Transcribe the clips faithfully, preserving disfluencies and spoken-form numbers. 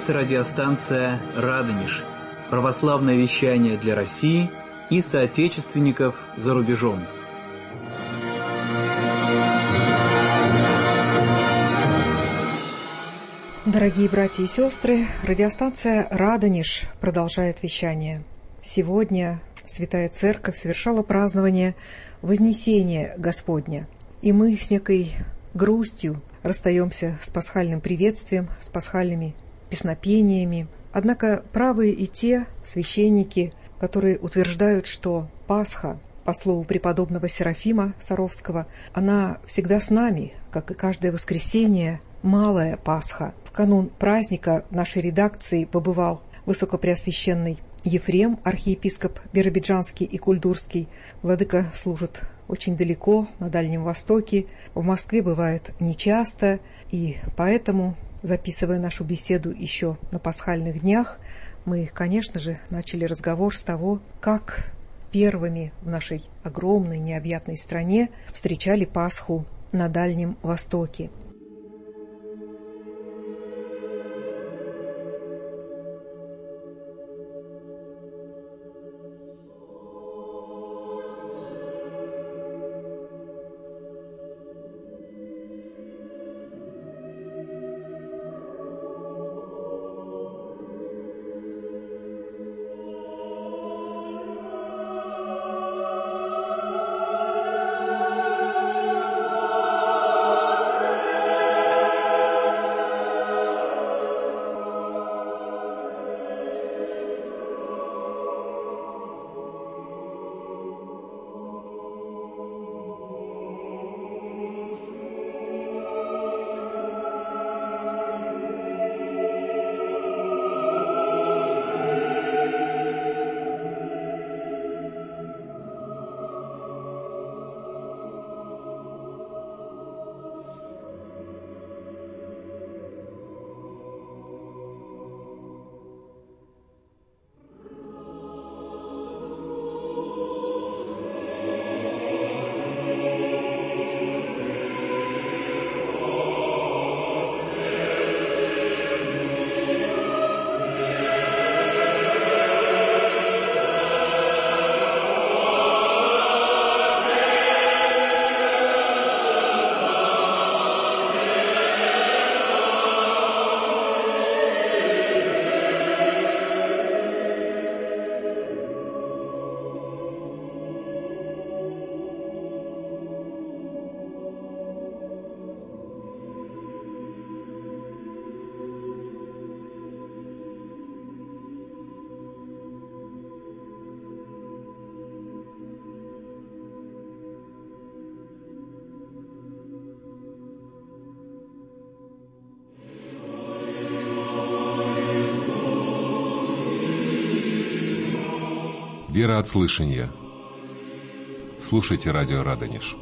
Это радиостанция «Радонеж», православное вещание для России и соотечественников за рубежом. Дорогие братья и сестры, радиостанция «Радонеж» продолжает вещание. Сегодня Святая Церковь совершала празднование Вознесения Господня, и мы с некой грустью расстаемся с пасхальным приветствием, с пасхальными песнопениями. Однако правы и те священники, которые утверждают, что Пасха, по слову преподобного Серафима Саровского, она всегда с нами, как и каждое воскресенье, Малая Пасха. В канун праздника в нашей редакции побывал Высокопреосвященный Ефрем, архиепископ Биробиджанский и Кульдурский. Владыка служит очень далеко, на Дальнем Востоке. В Москве бывает нечасто, и поэтому, записывая нашу беседу еще на пасхальных днях, мы, конечно же, начали разговор с того, как первыми в нашей огромной необъятной стране встречали Пасху на Дальнем Востоке. Вера от слышания. Слушайте радио «Радонеж».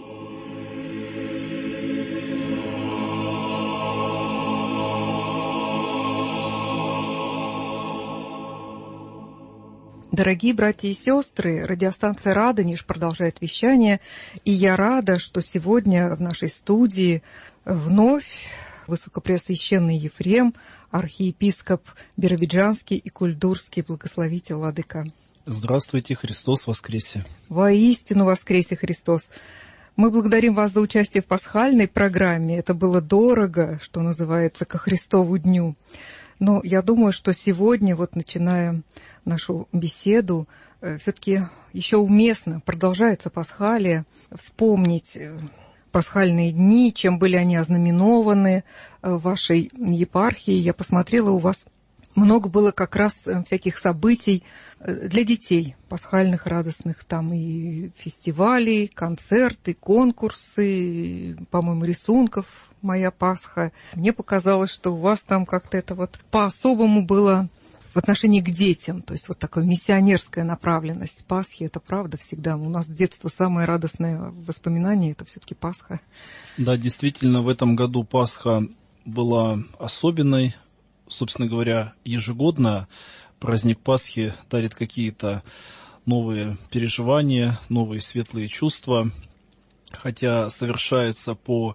Дорогие братья и сестры, радиостанция «Радонеж» продолжает вещание, и я рада, что сегодня в нашей студии вновь Высокопреосвященный Ефрем, архиепископ Биробиджанский и Кульдурский. Благословите, владыка. Здравствуйте, Христос воскресе! Воистину воскресе Христос! Мы благодарим вас за участие в пасхальной программе. Это было дорого, что называется, ко Христову дню. Но я думаю, что сегодня, вот начиная нашу беседу, все-таки еще уместно, продолжается Пасхалия, вспомнить пасхальные дни, чем были они ознаменованы в вашей епархии. Я посмотрела, у вас много было как раз всяких событий для детей, пасхальных, радостных, там и фестивали, концерты, конкурсы, по-моему, рисунков «Моя Пасха». Мне показалось, что у вас там как-то это вот по-особому было в отношении к детям, то есть вот такая миссионерская направленность Пасхи, это правда всегда. У нас с детства самое радостное воспоминание — это все-таки Пасха. Да, действительно, в этом году Пасха была особенной. Собственно говоря, ежегодно праздник Пасхи дарит какие-то новые переживания, новые светлые чувства, хотя совершается по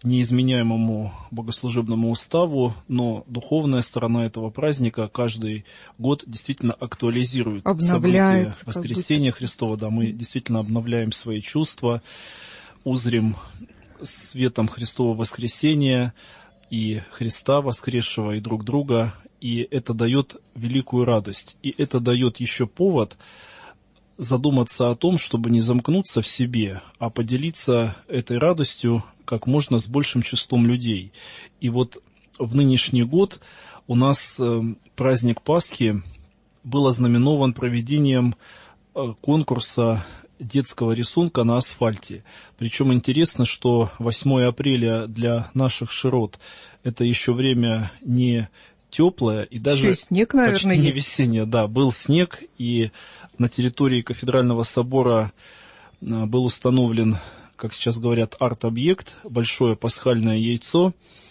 неизменяемому богослужебному уставу, но духовная сторона этого праздника каждый год действительно актуализирует события воскресения Христова. Да, мы действительно обновляем свои чувства, узрим светом Христова воскресения и Христа воскресшего, и друг друга, и это дает великую радость. И это дает еще повод задуматься о том, чтобы не замкнуться в себе, а поделиться этой радостью как можно с большим числом людей. И вот в нынешний год у нас праздник Пасхи был ознаменован проведением конкурса детского рисунка на асфальте. Причем интересно, что восьмое апреля для наших широт это еще время не теплое и даже еще снег, наверное, почти не есть. Весеннее. Да, был снег, и на территории Кафедрального собора был установлен, как сейчас говорят, арт-объект, большое пасхальное яйцо.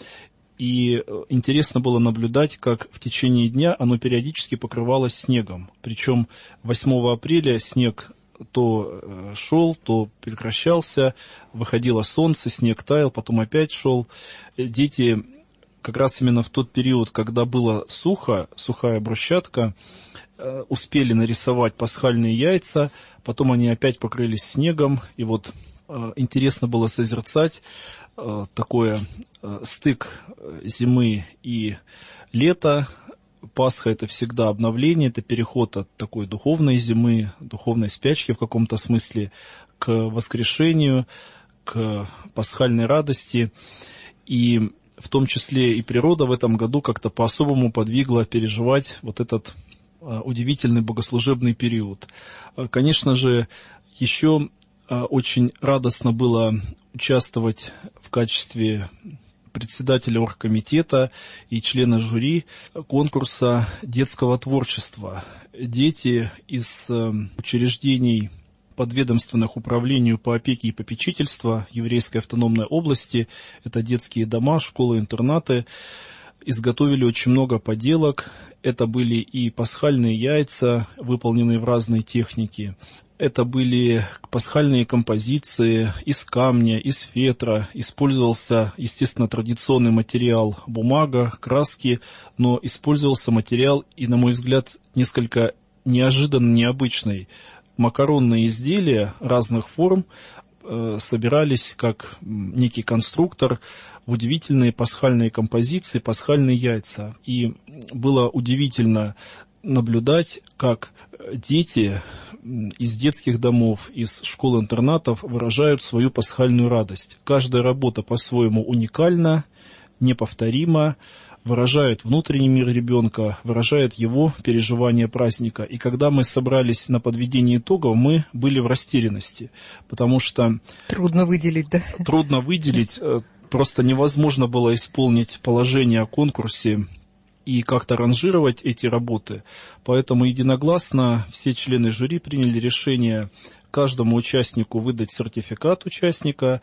И интересно было наблюдать, как в течение дня оно периодически покрывалось снегом. Причем восьмого апреля снег то шел, то прекращался, выходило солнце, снег таял, потом опять шел. Дети как раз именно в тот период, когда было сухо, сухая брусчатка, успели нарисовать пасхальные яйца, потом они опять покрылись снегом, и вот интересно было созерцать такой стык зимы и лета. Пасха — это всегда обновление, это переход от такой духовной зимы, духовной спячки в каком-то смысле, к воскрешению, к пасхальной радости. И в том числе и природа в этом году как-то по-особому подвигла переживать вот этот удивительный богослужебный период. Конечно же, еще очень радостно было участвовать в качестве председателя оргкомитета и члена жюри конкурса детского творчества. Дети из учреждений подведомственных управлению по опеке и попечительству Еврейской автономной области, это детские дома, школы-интернаты, изготовили очень много поделок. Это были и пасхальные яйца, выполненные в разной технике. Это были пасхальные композиции из камня, из фетра. Использовался, естественно, традиционный материал бумага, краски, но использовался материал, и, на мой взгляд, несколько неожиданно необычный. Макаронные изделия разных форм э, собирались как некий конструктор в удивительные пасхальные композиции, пасхальные яйца. И было удивительно наблюдать, как дети из детских домов, из школ-интернатов выражают свою пасхальную радость. Каждая работа по-своему уникальна, неповторима, выражает внутренний мир ребенка, выражает его переживание праздника. И когда мы собрались на подведение итогов, мы были в растерянности, потому что... Трудно выделить, да? Трудно выделить, просто невозможно было исполнить положение о конкурсе и как-то ранжировать эти работы. Поэтому единогласно все члены жюри приняли решение каждому участнику выдать сертификат участника,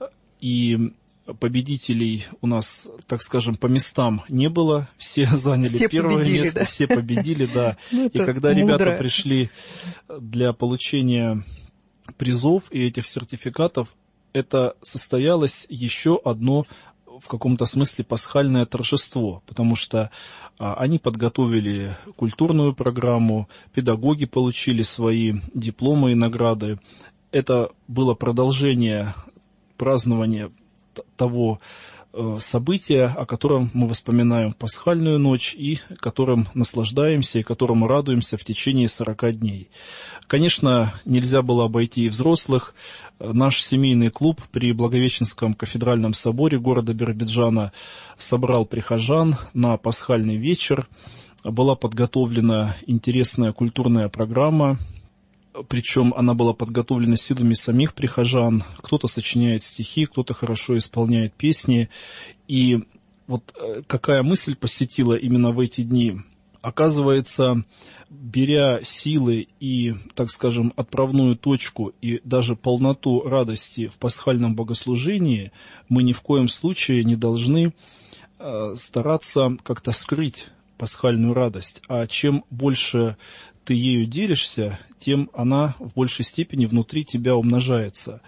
и победителей у нас, так скажем, по местам не было, все заняли все первое победили, место, да? все победили, да. Ну, и когда мудро. Ребята пришли для получения призов и этих сертификатов, это состоялось еще одно в каком-то смысле пасхальное торжество, потому что а, они подготовили культурную программу, педагоги получили свои дипломы и награды. Это было продолжение празднования того э, события, о котором мы вспоминаем в пасхальную ночь и которым наслаждаемся и которому радуемся в течение сорока дней. Конечно, нельзя было обойти и взрослых. Наш семейный клуб при Благовещенском кафедральном соборе города Биробиджана собрал прихожан на пасхальный вечер. Была подготовлена интересная культурная программа, причем она была подготовлена силами самих прихожан. Кто-то сочиняет стихи, кто-то хорошо исполняет песни. И вот какая мысль посетила именно в эти дни? Оказывается, беря силы и, так скажем, отправную точку и даже полноту радости в пасхальном богослужении, мы ни в коем случае не должны э, стараться как-то скрыть пасхальную радость. А чем больше ты ею делишься, тем она в большей степени внутри тебя умножается.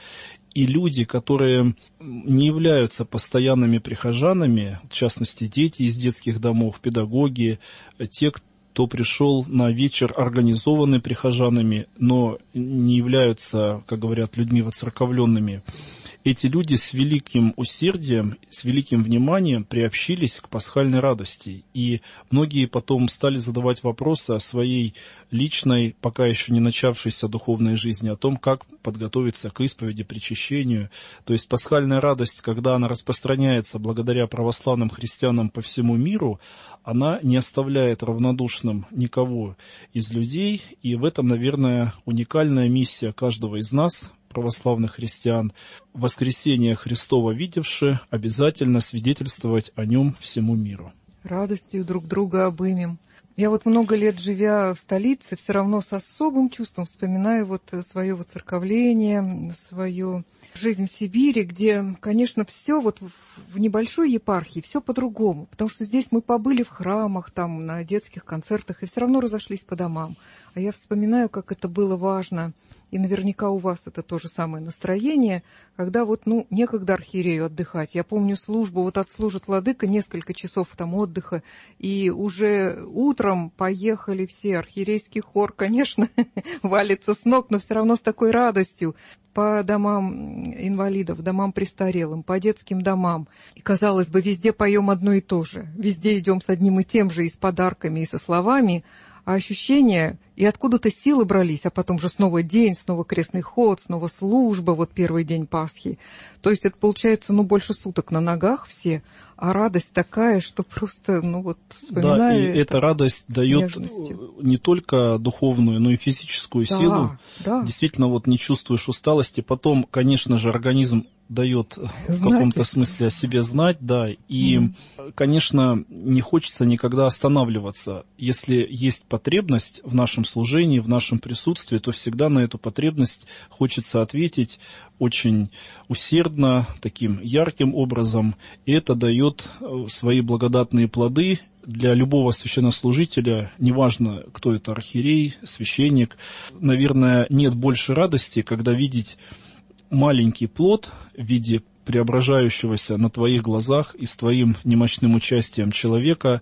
И люди, которые не являются постоянными прихожанами, в частности, дети из детских домов, педагоги, те, кто пришел на вечер, организованный прихожанами, но не являются, как говорят, людьми воцерковленными, эти люди с великим усердием, с великим вниманием приобщились к пасхальной радости. И многие потом стали задавать вопросы о своей личной, пока еще не начавшейся духовной жизни, о том, как подготовиться к исповеди, причащению. То есть пасхальная радость, когда она распространяется благодаря православным христианам по всему миру, она не оставляет равнодушным никого из людей. И в этом, наверное, уникальная миссия каждого из нас, православных христиан, воскресение Христова видевши, обязательно свидетельствовать о нем всему миру. Радостью друг друга обымем. Я вот много лет, живя в столице, все равно с особым чувством вспоминаю вот свое воцерковление, свою жизнь в Сибири, где, конечно, все вот в небольшой епархии, все по-другому, потому что здесь мы побыли в храмах, там, на детских концертах, и все равно разошлись по домам. А я вспоминаю, как это было важно, и наверняка у вас это то же самое настроение, когда вот, ну, некогда архиерею отдыхать. Я помню службу, вот отслужит владыка, несколько часов там отдыха, и уже утром поехали все, архиерейский хор, конечно, валится с ног, но все равно с такой радостью по домам инвалидов, домам престарелым, по детским домам. И, казалось бы, везде поем одно и то же, везде идем с одним и тем же, и с подарками, и со словами, а ощущения, и откуда-то силы брались, а потом же снова день, снова крестный ход, снова служба, вот первый день Пасхи. То есть это получается, ну, больше суток на ногах все, а радость такая, что просто, ну, вот, вспоминаю. Да, и эта радость дает нежностью. Не только духовную, но и физическую да, силу. Да. Действительно, вот не чувствуешь усталости. Потом, конечно же, организм дает в каком-то смысле о себе знать, да, и, mm. конечно, не хочется никогда останавливаться. Если есть потребность в нашем служении, в нашем присутствии, то всегда на эту потребность хочется ответить очень усердно, таким ярким образом, и это дает свои благодатные плоды для любого священнослужителя, неважно, кто это, архиерей, священник. Наверное, нет больше радости, когда видеть маленький плод в виде преображающегося на твоих глазах и с твоим немощным участием человека,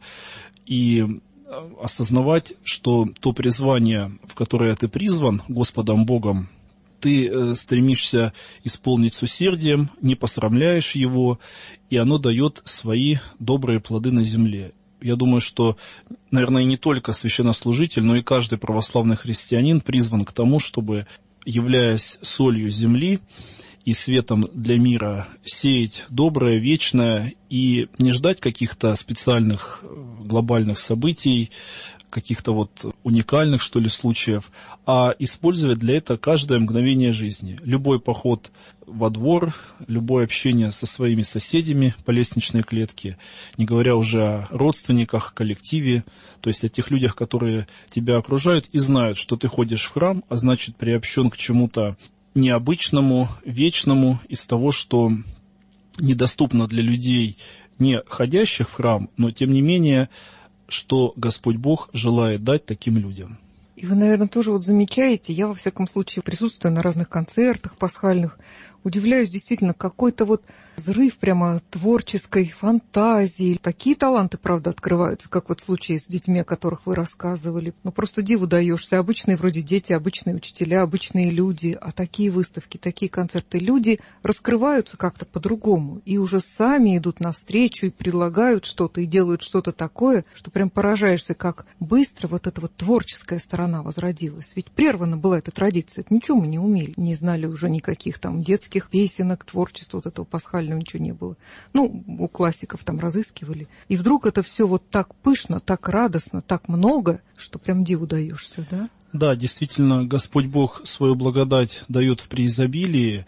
и осознавать, что то призвание, в которое ты призван Господом Богом, ты стремишься исполнить с усердием, не посрамляешь его, и оно дает свои добрые плоды на земле. Я думаю, что, наверное, не только священнослужитель, но и каждый православный христианин призван к тому, чтобы, являясь солью земли и светом для мира, сеять доброе, вечное и не ждать каких-то специальных глобальных событий, каких-то вот уникальных, что ли, случаев, а использовать для этого каждое мгновение жизни. Любой поход во двор, любое общение со своими соседями по лестничной клетке, не говоря уже о родственниках, коллективе, то есть о тех людях, которые тебя окружают и знают, что ты ходишь в храм, а значит приобщен к чему-то необычному, вечному, из того, что недоступно для людей, не ходящих в храм, но тем не менее, что Господь Бог желает дать таким людям. И вы, наверное, тоже вот замечаете, я, во всяком случае, присутствую на разных концертах пасхальных, удивляюсь действительно, какой-то вот взрыв прямо творческой фантазии. Такие таланты, правда, открываются, как вот в случае с детьми, о которых вы рассказывали. Ну, просто диву даешься. Обычные вроде дети, обычные учителя, обычные люди. А такие выставки, такие концерты. Люди раскрываются как-то по-другому. И уже сами идут навстречу и предлагают что-то, и делают что-то такое, что прям поражаешься, как быстро вот эта вот творческая сторона возродилась. Ведь прервана была эта традиция. Это ничего мы не умели. Не знали уже никаких там детских песенок, творчества вот этого пасхального ничего не было. Ну, у классиков там разыскивали. И вдруг это все вот так пышно, так радостно, так много, что прям диву даешься, да? Да, действительно, Господь Бог свою благодать дает в преизобилии,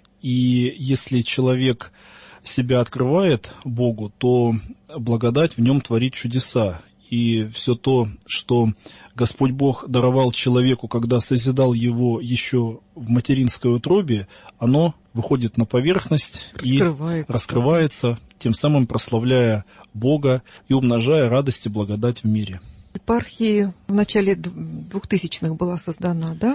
и если человек себя открывает Богу, то благодать в нем творит чудеса. И все то, что Господь Бог даровал человеку, когда созидал его еще в материнской утробе, оно выходит на поверхность раскрывается. и раскрывается, тем самым прославляя Бога и умножая радость и благодать в мире. Епархия в начале двухтысячных была создана, да?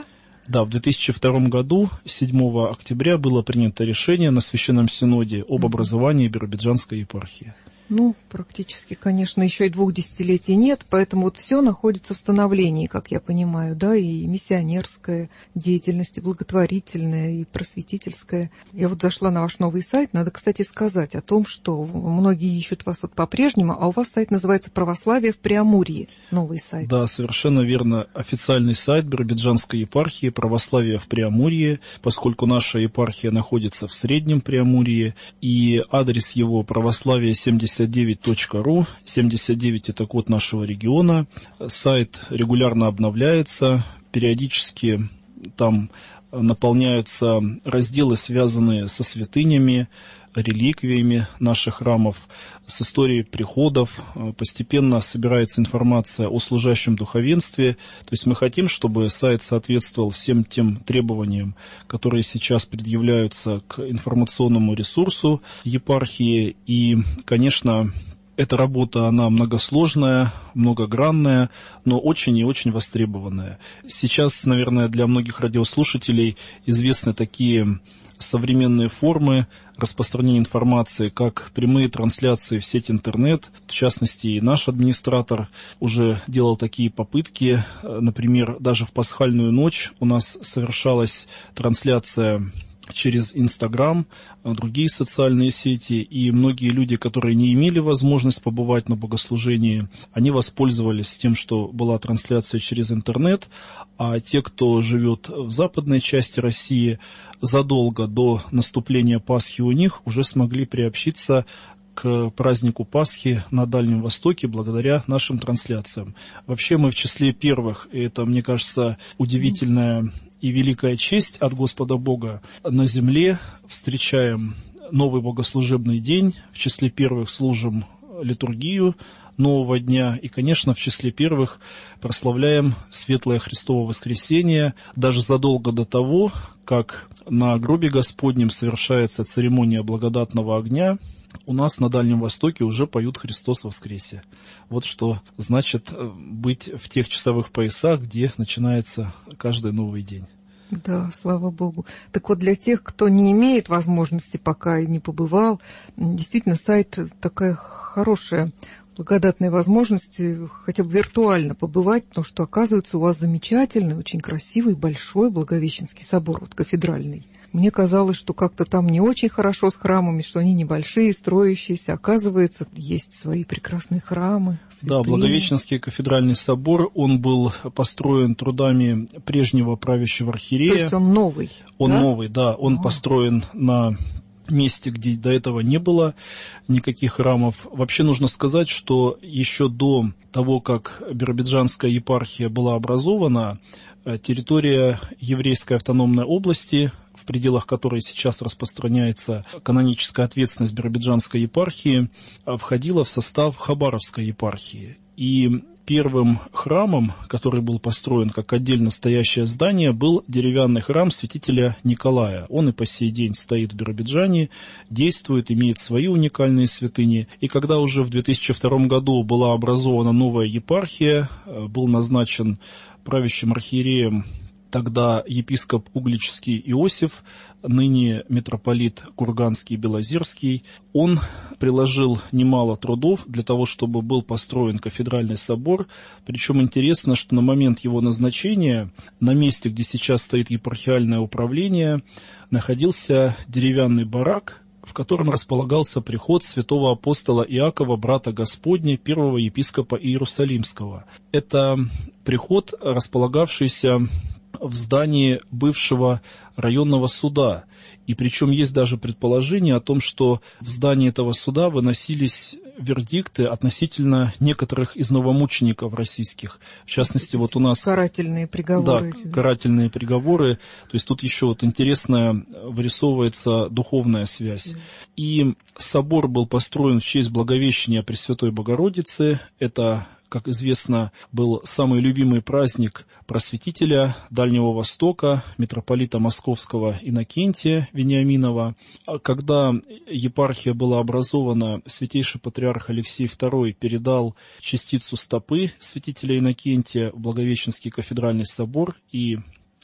Да, в две тысячи втором году, седьмого октября, было принято решение на Священном Синоде об образовании Биробиджанской епархии. Ну, практически, конечно, еще и двух десятилетий нет, поэтому вот все находится в становлении, как я понимаю, да, и миссионерская деятельность, и благотворительная, и просветительская. Я вот зашла на ваш новый сайт, надо, кстати, сказать о том, что многие ищут вас вот по-прежнему, а у вас сайт называется «Православие в Преамурье», новый сайт. Да, совершенно верно. Официальный сайт Биробиджанской епархии «Православие в Преамурье», поскольку наша епархия находится в Среднем Преамурье, и адрес его православие семьдесят девять точка ру, семьдесят девять это код нашего региона. Сайт регулярно обновляется, периодически там наполняются разделы, связанные со святынями, реликвиями наших храмов, с историей приходов. Постепенно собирается информация о служащем духовенстве. То есть мы хотим, чтобы сайт соответствовал всем тем требованиям, которые сейчас предъявляются к информационному ресурсу епархии. И, конечно, эта работа, она многосложная, многогранная, но очень и очень востребованная. Сейчас, наверное, для многих радиослушателей известны такие современные формы распространения информации, как прямые трансляции в сеть интернет. В частности, и наш администратор уже делал такие попытки. Например, даже в пасхальную ночь у нас совершалась трансляция через Инстаграм, другие социальные сети, и многие люди, которые не имели возможность побывать на богослужении, они воспользовались тем, что была трансляция через интернет, а те, кто живет в западной части России, задолго до наступления Пасхи у них уже смогли приобщиться к празднику Пасхи на Дальнем Востоке благодаря нашим трансляциям. Вообще мы в числе первых, и это, мне кажется, удивительная и великая честь от Господа Бога, на земле встречаем новый богослужебный день, в числе первых служим литургию нового дня и, конечно, в числе первых прославляем Светлое Христово Воскресение, даже задолго до того, как на гробе Господнем совершается церемония благодатного огня. У нас на Дальнем Востоке уже поют «Христос воскресе». Вот что значит быть в тех часовых поясах, где начинается каждый новый день. Да, слава Богу. Так вот, для тех, кто не имеет возможности пока и не побывал, действительно, сайт такая хорошая, благодатная возможность хотя бы виртуально побывать, потому что, оказывается, у вас замечательный, очень красивый, большой Благовещенский собор, вот кафедральный. Мне казалось, что как-то там не очень хорошо с храмами, что они небольшие, строящиеся. Оказывается, есть свои прекрасные храмы, святыни. Да, Благовещенский кафедральный собор, он был построен трудами прежнего правящего архиерея. То есть он новый? Он да? новый, да. Он а. построен на месте, где до этого не было никаких храмов. Вообще нужно сказать, что еще до того, как Биробиджанская епархия была образована, территория еврейской автономной области, в пределах которой сейчас распространяется каноническая ответственность Биробиджанской епархии, входила в состав Хабаровской епархии. И первым храмом, который был построен как отдельно стоящее здание, был деревянный храм святителя Николая. Он и по сей день стоит в Биробиджане, действует, имеет свои уникальные святыни. И когда уже в две тысячи втором году была образована новая епархия, был назначен правящим архиереем тогда епископ Угличский Иосиф, ныне митрополит Курганский Белозерский, он приложил немало трудов для того, чтобы был построен кафедральный собор. Причем интересно, что на момент его назначения на месте, где сейчас стоит епархиальное управление, находился деревянный барак, в котором располагался приход святого апостола Иакова, брата Господня, первого епископа Иерусалимского. Это приход, располагавшийся в здании бывшего районного суда. И причем есть даже предположение о том, что в здании этого суда выносились вердикты относительно некоторых из новомучеников российских. В частности, вот у нас... Карательные приговоры. Да, карательные приговоры. То есть тут еще вот интересная вырисовывается духовная связь. И собор был построен в честь Благовещения Пресвятой Богородицы. Это, как известно, был самый любимый праздник просветителя Дальнего Востока, митрополита Московского Иннокентия Вениаминова. Когда епархия была образована, святейший патриарх Алексей второй передал частицу стопы святителя Иннокентия в Благовещенский кафедральный собор, и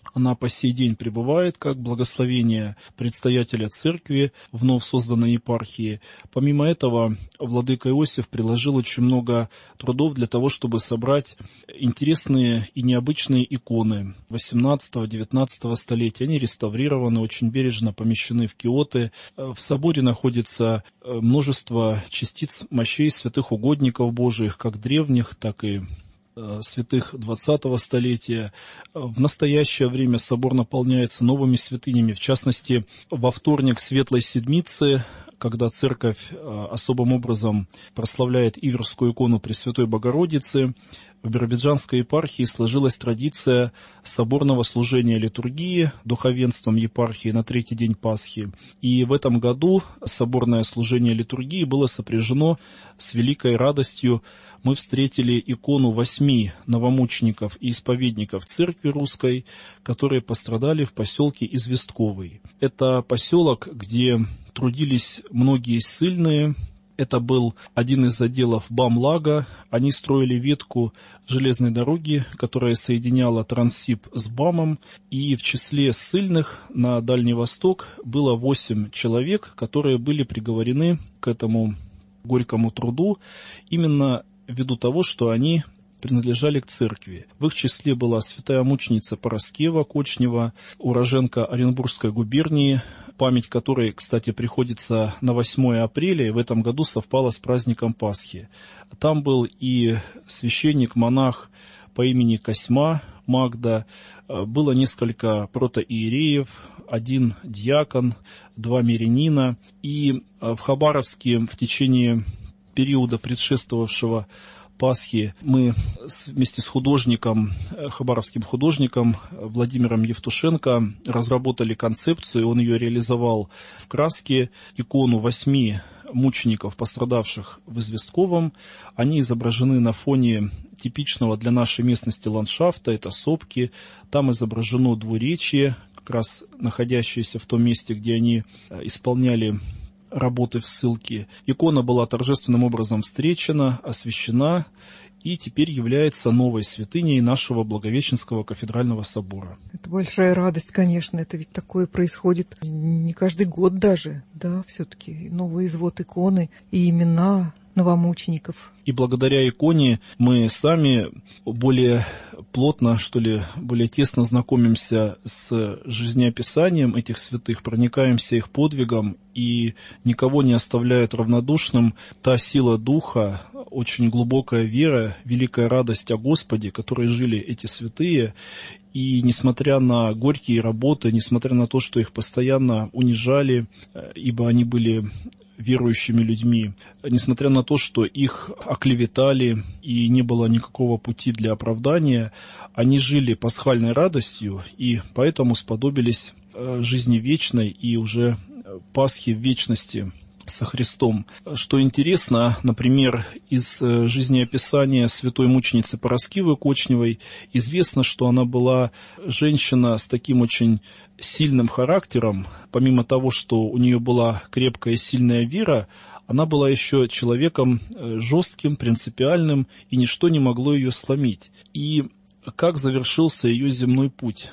она по сей день пребывает как благословение предстоятеля церкви в вновь созданной епархии. Помимо этого, владыка Иосиф приложил очень много трудов для того, чтобы собрать интересные и необычные иконы восемнадцатого-девятнадцатого столетия. Они реставрированы, очень бережно помещены в киоты. В соборе находится множество частиц мощей святых угодников Божиих, как древних, так и святых двадцатого столетия. В настоящее время собор наполняется новыми святынями. В частности, во вторник Светлой Седмицы, когда церковь особым образом прославляет Иверскую икону Пресвятой Богородицы, в Биробиджанской епархии сложилась традиция соборного служения литургии духовенством епархии на третий день Пасхи. И в этом году соборное служение литургии было сопряжено с великой радостью. Мы встретили икону восьми новомучеников и исповедников церкви русской, которые пострадали в поселке Известковый. Это поселок, где трудились многие ссыльные. Это был один из отделов Бамлага. Они строили ветку железной дороги, которая соединяла Транссиб с Бамом. И в числе ссыльных на Дальний Восток было восемь человек, которые были приговорены к этому горькому труду именно ввиду того, что они принадлежали к церкви. В их числе была святая мученица Пороскева Кочнева, уроженка Оренбургской губернии, память которой, кстати, приходится на восьмое апреля, и в этом году совпала с праздником Пасхи. Там был и священник-монах по имени Косьма Магда, было несколько протоиереев, один диакон, два мирянина, и в Хабаровске в течение периода, предшествовавшего Пасхи, мы вместе с художником, хабаровским художником Владимиром Евтушенко разработали концепцию, он ее реализовал в краске, икону восьми мучеников, пострадавших в Известковом. Они изображены на фоне типичного для нашей местности ландшафта, это сопки, там изображено двуречье, как раз находящееся в том месте, где они исполняли работы в ссылке. Икона была торжественным образом встречена, освящена и теперь является новой святыней нашего Благовещенского кафедрального собора. Это большая радость, конечно, это ведь такое происходит не каждый год даже, да, все-таки новый извод иконы и имена новомучеников. И благодаря иконе мы сами более плотно, что ли, более тесно знакомимся с жизнеописанием этих святых, проникаемся их подвигом, и никого не оставляет равнодушным та сила духа, очень глубокая вера, великая радость о Господе, которой жили эти святые. И несмотря на горькие работы, несмотря на то, что их постоянно унижали, ибо они были верующими людьми, несмотря на то, что их оклеветали и не было никакого пути для оправдания, они жили пасхальной радостью и поэтому сподобились жизни вечной и уже Пасхи в вечности со Христом. Что интересно, например, из жизнеописания святой мученицы Пороскевы Кочневой известно, что она была женщина с таким очень сильным характером. Помимо того, что у нее была крепкая и сильная вера, она была еще человеком жестким, принципиальным, и ничто не могло ее сломить. И как завершился ее земной путь?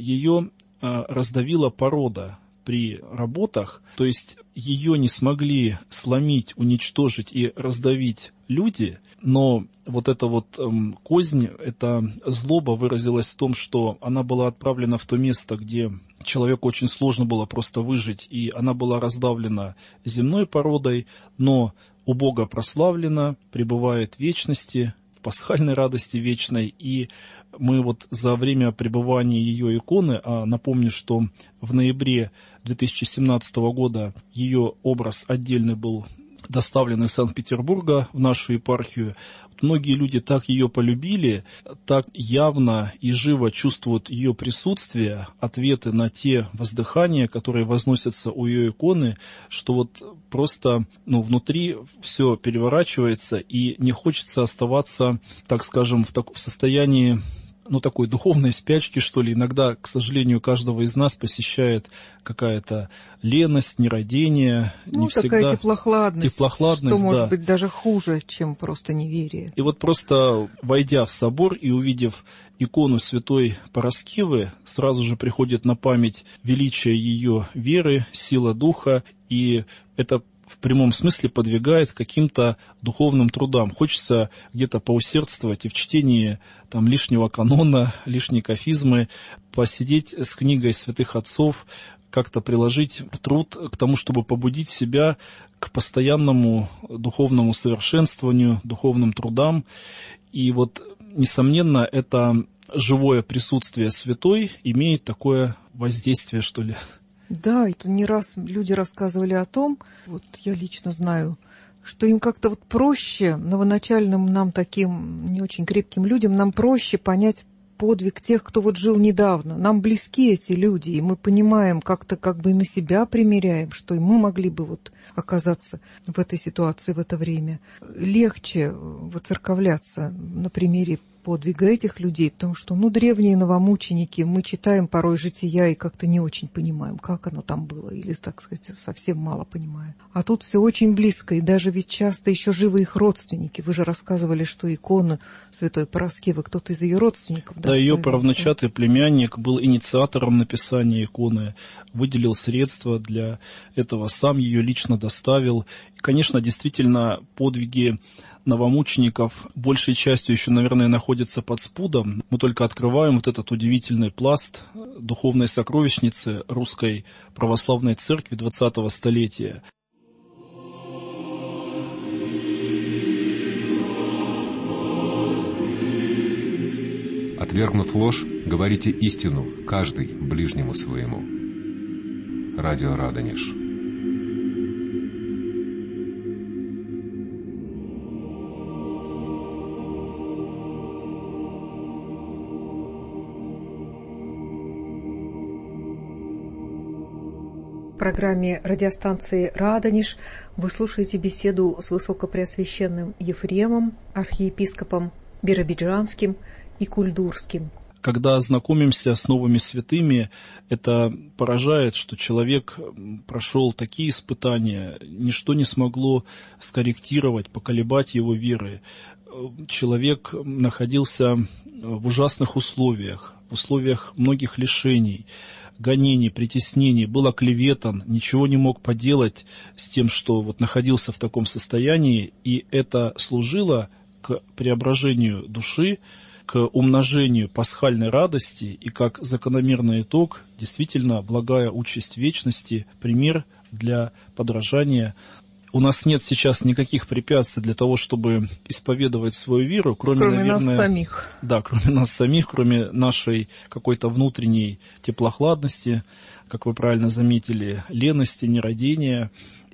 Ее раздавила порода при работах, то есть ее не смогли сломить, уничтожить и раздавить люди, но вот эта вот эм, кознь, эта злоба выразилась в том, что она была отправлена в то место, где человеку очень сложно было просто выжить, и она была раздавлена земной породой, но у Бога прославлена, пребывает в вечности, в пасхальной радости вечной, и мы вот за время пребывания ее иконы, а напомню, что в ноябре две тысячи семнадцатого года ее образ отдельный был доставлен из Санкт-Петербурга в нашу епархию, многие люди так ее полюбили, так явно и живо чувствуют ее присутствие, ответы на те воздыхания, которые возносятся у ее иконы, что вот просто ну, внутри все переворачивается и не хочется оставаться, так скажем, в, так, в состоянии ну, такой духовной спячки, что ли. Иногда, к сожалению, каждого из нас посещает какая-то леность, нерадение. Ну, не такая всегда... теплохладность, теплохладность, что может да. быть даже хуже, чем просто неверие. И вот просто войдя в собор и увидев икону святой Параскевы, сразу же приходит на память величие ее веры, сила духа, и это в прямом смысле подвигает к каким-то духовным трудам. Хочется где-то поусердствовать и в чтении там лишнего канона, лишней кафизмы, посидеть с книгой святых отцов, как-то приложить труд к тому, чтобы побудить себя к постоянному духовному совершенствованию, духовным трудам. И вот, несомненно, это живое присутствие святой имеет такое воздействие, что ли. Да, это не раз люди рассказывали о том, вот я лично знаю, что им как-то вот проще, новоначальным нам таким не очень крепким людям, нам проще понять подвиг тех, кто вот жил недавно. Нам близки эти люди, и мы понимаем, как-то как бы и на себя примеряем, что и мы могли бы вот оказаться в этой ситуации в это время. Легче воцерковляться на примере подвига этих людей, потому что, ну, древние новомученики, мы читаем порой жития и как-то не очень понимаем, как оно там было, или, так сказать, совсем мало понимаем. А тут все очень близко, и даже ведь часто еще живы их родственники. Вы же рассказывали, что икона святой Параскевы кто-то из ее родственников доставил. Да, ее правнучатый племянник был инициатором написания иконы, выделил средства для этого, сам ее лично доставил. И, конечно, действительно, подвиги новомучеников большей частью еще, наверное, находятся под спудом. Мы только открываем вот этот удивительный пласт духовной сокровищницы Русской Православной Церкви двадцатого столетия. Отвергнув ложь, говорите истину, каждый ближнему своему. Радио Радонеж. В программе радиостанции «Радонеж» вы слушаете беседу с Высокопреосвященным Ефремом, архиепископом Биробиджанским и Кульдурским. Когда знакомимся с новыми святыми, это поражает, что человек прошел такие испытания, ничто не смогло скорректировать, поколебать его веры. Человек находился в ужасных условиях, в условиях многих лишений, гонений, притеснений, был оклеветан, ничего не мог поделать с тем, что вот находился в таком состоянии, и это служило к преображению души, к умножению пасхальной радости и как закономерный итог действительно благая участь вечности, пример для подражания. У нас нет сейчас никаких препятствий для того, чтобы исповедовать свою веру, кроме, кроме наверное, нас самих. Да, кроме нас самих, кроме нашей какой-то внутренней теплохладности, как вы правильно заметили, лености, нерадения.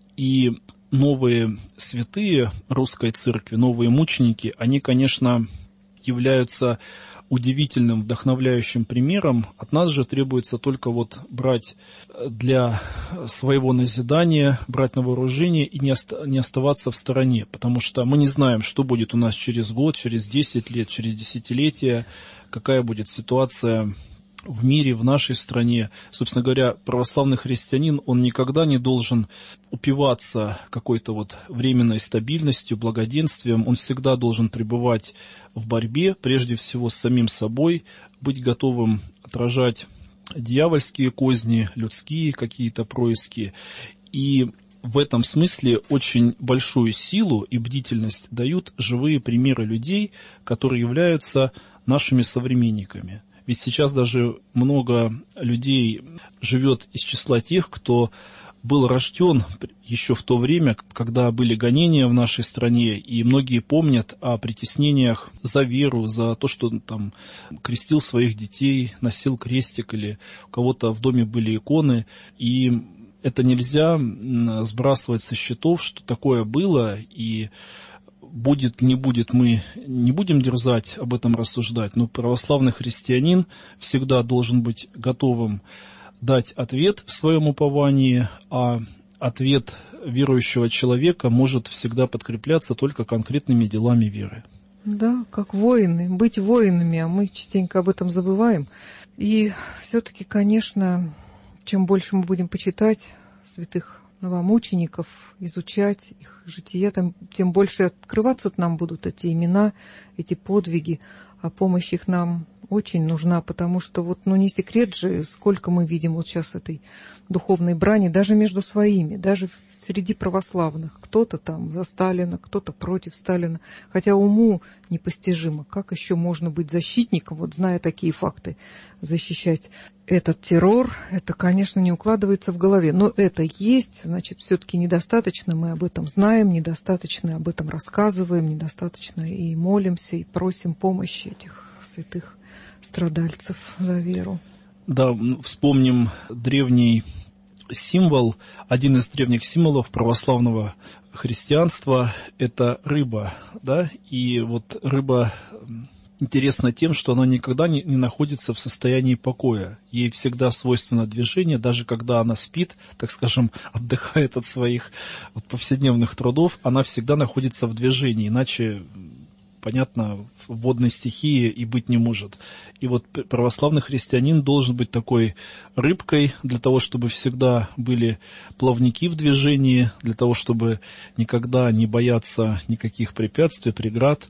И новые святые Русской Церкви, новые мученики, они, конечно, являются удивительным, вдохновляющим примером. От нас же требуется только вот брать для своего назидания, брать на вооружение и не, оста- не оставаться в стороне, потому что мы не знаем, что будет у нас через год, через десять лет, через десятилетия, какая будет ситуация в мире, в нашей стране. Собственно говоря, православный христианин, он никогда не должен упиваться какой-то вот временной стабильностью, благоденствием. Он всегда должен пребывать в борьбе, прежде всего с самим собой, быть готовым отражать дьявольские козни, людские какие-то происки. И в этом смысле очень большую силу и бдительность дают живые примеры людей, которые являются нашими современниками. Ведь сейчас даже много людей живет из числа тех, кто был рожден еще в то время, когда были гонения в нашей стране, и многие помнят о притеснениях за веру, за то, что там крестил своих детей, носил крестик, или у кого-то в доме были иконы, и это нельзя сбрасывать со счетов, что такое было, и будет, не будет, мы не будем дерзать об этом рассуждать, но православный христианин всегда должен быть готовым дать ответ в своем уповании, а ответ верующего человека может всегда подкрепляться только конкретными делами веры. Да, как воины, быть воинами, а мы частенько об этом забываем. И все-таки, конечно, чем больше мы будем почитать святых новомучеников, изучать их жития, тем больше открываться нам будут эти имена, эти подвиги, а помощь их нам очень нужна, потому что вот, ну, не секрет же, сколько мы видим вот сейчас этой духовной брани, даже между своими, даже среди православных. Кто-то там за Сталина, кто-то против Сталина, хотя уму непостижимо, как еще можно быть защитником, вот зная такие факты, защищать этот террор, это, конечно, не укладывается в голове, но это есть, значит, все-таки недостаточно, мы об этом знаем, недостаточно об этом рассказываем, недостаточно и молимся, и просим помощи этих святых страдальцев за веру. Да, вспомним древний символ, один из древних символов православного христианства – это рыба, да, и вот рыба интересна тем, что она никогда не, не находится в состоянии покоя, ей всегда свойственно движение, даже когда она спит, так скажем, отдыхает от своих вот, повседневных трудов, она всегда находится в движении, иначе, понятно, в водной стихии и быть не может. И вот православный христианин должен быть такой рыбкой для того, чтобы всегда были плавники в движении, для того, чтобы никогда не бояться никаких препятствий, преград.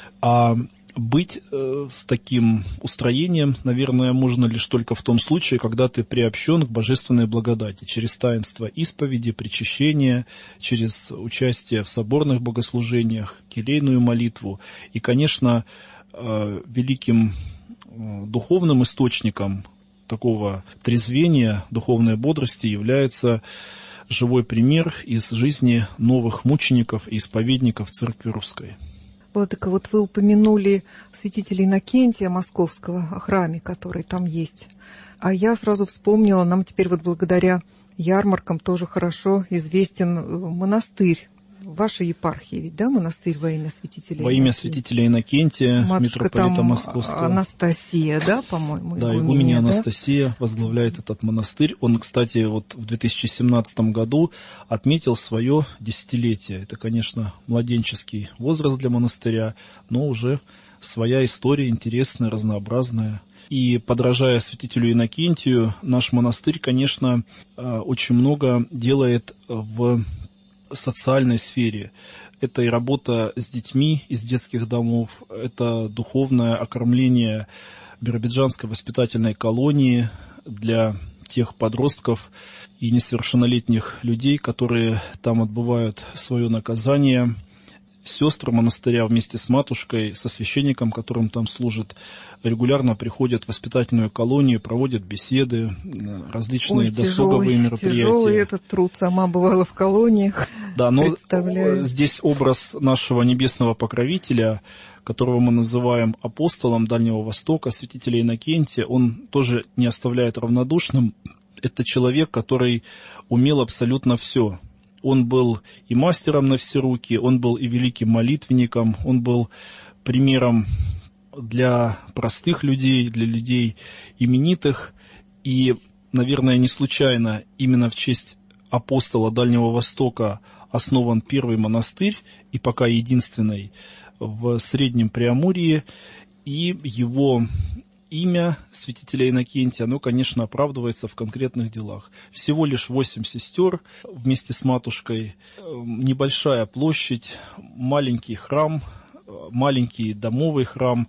А быть э, с таким устроением, наверное, можно лишь только в том случае, когда ты приобщен к божественной благодати, через таинство исповеди, причащения, через участие в соборных богослужениях, келейную молитву. И, конечно, э, великим э, духовным источником такого трезвения, духовной бодрости является живой пример из жизни новых мучеников и исповедников Церкви Русской. Владыка, вот вы упомянули святителя Иннокентия Московского о храме, который там есть. А я сразу вспомнила, нам теперь вот благодаря ярмаркам тоже хорошо известен монастырь. В вашей епархии ведь, да, монастырь во имя святителя Во Иннокентия? имя святителя Иннокентия, Матушка митрополита там Московского. Анастасия, да, по-моему? Да, игуменья, игуменья да? Анастасия возглавляет этот монастырь. Он, кстати, вот в две тысячи семнадцатом году отметил свое десятилетие. Это, конечно, младенческий возраст для монастыря, но уже своя история интересная, разнообразная. И, подражая святителю Иннокентию, наш монастырь, конечно, очень много делает в социальной сфере. Это и работа с детьми из детских домов, это духовное окормление биробиджанской воспитательной колонии для тех подростков и несовершеннолетних людей, которые там отбывают свое наказание. Сестры монастыря вместе с матушкой, со священником, которым там служат, регулярно приходят в воспитательную колонию, проводят беседы, различные Ой, досуговые тяжелый, мероприятия. Тяжелый этот труд. Сама бывала в колониях. Да, но представляю. Здесь образ нашего небесного покровителя, которого мы называем апостолом Дальнего Востока, святителя Иннокентия, он тоже не оставляет равнодушным. Это человек, который умел абсолютно все. Он был и мастером на все руки, он был и великим молитвенником, он был примером для простых людей, для людей именитых. И, наверное, не случайно именно в честь апостола Дальнего Востока основан первый монастырь, и пока единственный в Среднем Преамурье, и его имя святителя Иннокентия, оно, конечно, оправдывается в конкретных делах. Всего лишь восемь сестер вместе с матушкой, небольшая площадь, маленький храм, маленький домовый храм,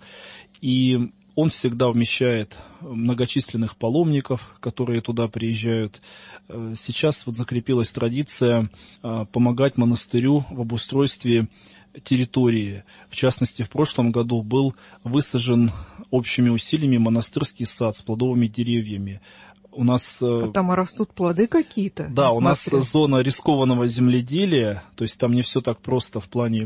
и он всегда вмещает многочисленных паломников, которые туда приезжают. Сейчас вот закрепилась традиция помогать монастырю в обустройстве территории. В частности, в прошлом году был высажен общими усилиями монастырский сад с плодовыми деревьями. У нас, а там растут плоды какие-то? Да, у нас зона рискованного земледелия, то есть там не все так просто в плане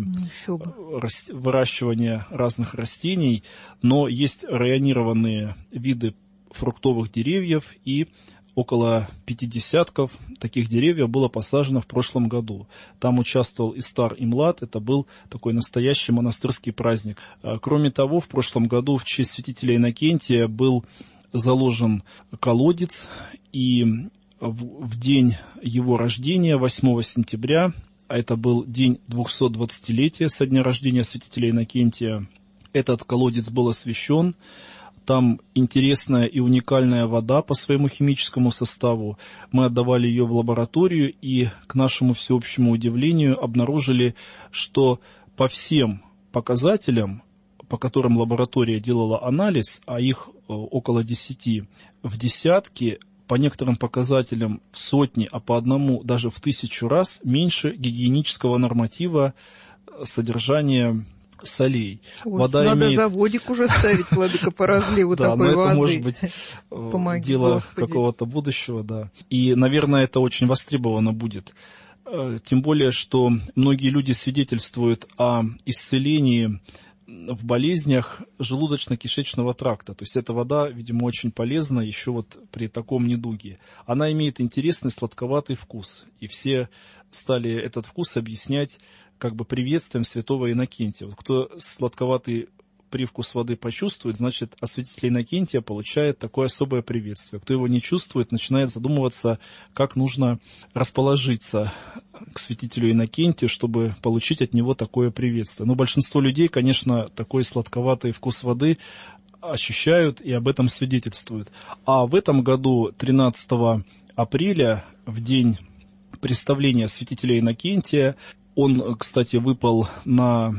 выращивания разных растений, но есть районированные виды фруктовых деревьев, и около пяти десятков таких деревьев было посажено в прошлом году. Там участвовал и стар, и млад. Это был такой настоящий монастырский праздник. Кроме того, в прошлом году в честь святителя Иннокентия был заложен колодец, и в день его рождения, восьмого сентября, а это был день двухсотдвадцатилетия со дня рождения святителя Иннокентия. Этот колодец был освящен. Там интересная и уникальная вода по своему химическому составу. Мы отдавали ее в лабораторию и, к нашему всеобщему удивлению, обнаружили, что по всем показателям, по которым лаборатория делала анализ, а их около десяти, в десятки, по некоторым показателям в сотни, а по одному даже в тысячу раз меньше гигиенического норматива содержания солей. Ой, Вода надо имеет... заводик уже ставить, владыка, по разливу да, такой но воды. это может быть Помоги, дело Господи. какого-то будущего, да. И, наверное, это очень востребовано будет. Тем более, что многие люди свидетельствуют о исцелении в болезнях желудочно-кишечного тракта. То есть эта вода, видимо, очень полезна еще вот при таком недуге. Она имеет интересный сладковатый вкус. И все стали этот вкус объяснять как бы приветствием святого Иннокентия. Вот кто сладковатый привкус воды почувствует, значит, от святителя Иннокентия получает такое особое приветствие. Кто его не чувствует, начинает задумываться, как нужно расположиться к святителю Иннокентию, чтобы получить от него такое приветствие. Но большинство людей, конечно, такой сладковатый вкус воды ощущают и об этом свидетельствуют. А в этом году, тринадцатого апреля, в день представления святителя Иннокентия, он, кстати, выпал на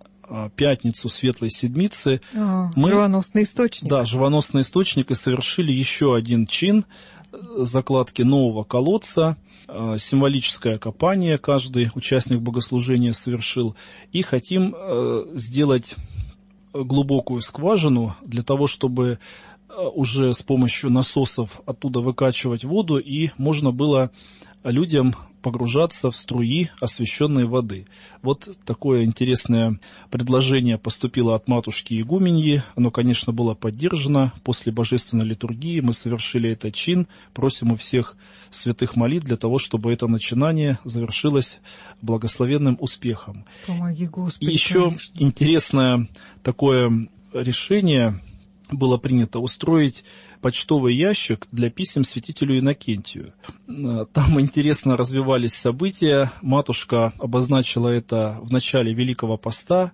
пятницу Светлой Седмицы. А, мы, живоносный источник. Да, живоносный источник, и совершили еще один чин закладки нового колодца, символическое копание каждый участник богослужения совершил. И хотим сделать глубокую скважину для того, чтобы уже с помощью насосов оттуда выкачивать воду, и можно было людям погружаться в струи освященной воды. Вот такое интересное предложение поступило от матушки игуменьи. Оно, конечно, было поддержано. После божественной литургии мы совершили этот чин. Просим у всех святых молитв для того, чтобы это начинание завершилось благословенным успехом. Помоги, Господи, И еще конечно. интересное такое решение было принято устроить почтовый ящик для писем святителю Иннокентию. Там интересно развивались события. Матушка обозначила это в начале Великого Поста,